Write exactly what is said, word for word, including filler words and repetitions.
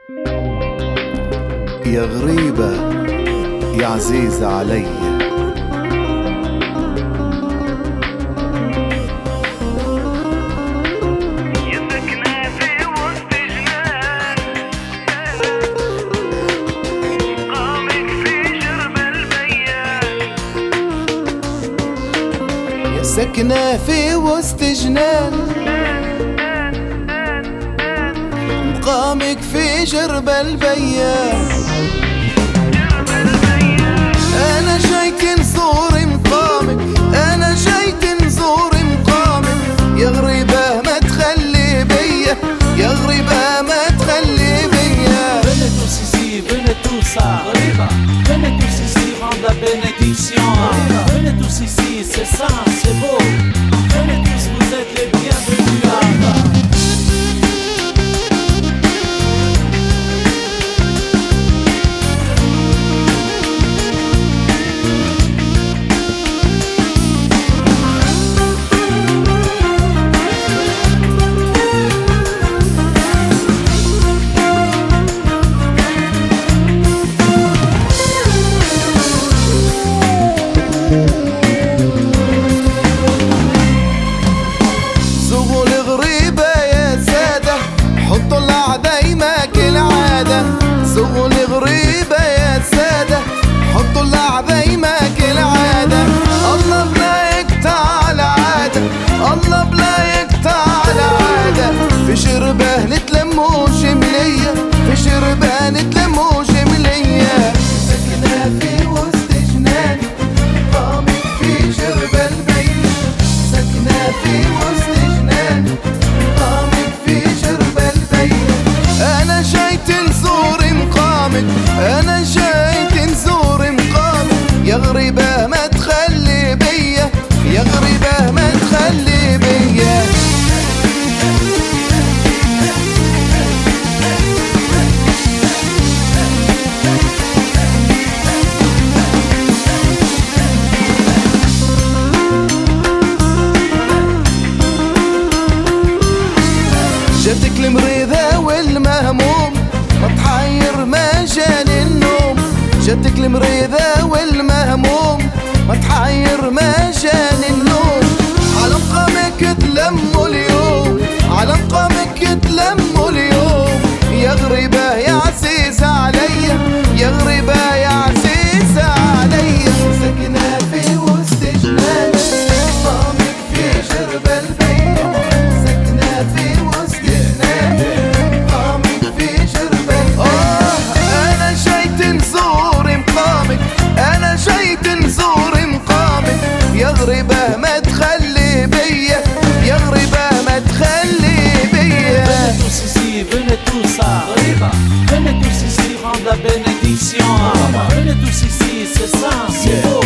يا غريبة يا عزيزة علي، ساكنة في وسط جنان، مقامك في جرب البيان. أنا جايك نزور مقامك، أنا جايك نزور مقامك. يا غريبة ما تخلي بيا، يا غريبة ما تخلي بيا. Venez tous ici, venez tous ça. غريبة. Venez tous ici, rendre la bénédiction. Venez tous ici, c'est ça, c'est beau. Venez tous, vous êtes les bienvenus là-bas. زغل غريبة يا سادة، حطوا اللعبة كالعادة. الله بلا يقطع العادة، الله بلا يقطع العادة. في شربة نتلموا جملية، في شربة نتلموا جملية. ساكنة في وسط جنان، مقامك في جربة البيت. ساكنة في وسط جنان، مقامك في جربة البيت. أنا جايت نزور مقامك، أنا جايت نزور مقامك. يا غريبة ما تخلي بيا، يا غريبة ما تخلي بيا. جاتك المريضة والمهموم، ما تحير ما جاني النوم. جاتك المريضة والمهموم، ما تحير ما جاني النوم. على مقامك تلموا اليوم، على مقامك تلموا اليوم. يا غريبة يا عزيزة عليا، يا غريبة يا عزيزة عليا. ساكنة في وسط جنان، مقامك في جرب البيت. ساكنة في وسط جنان، مقامك في جرب البيت. آه أنا جايت نزور مقامك، أنا جايت نزور مقامك. يا غريبة ما تخلي بيا، يا غريبة ما تخلي بيا. Venez tous ici, venez tous ça. غريبة. Venez tous ici, rendre la bénédiction. Venez tous ici, c'est ça, c'est beau.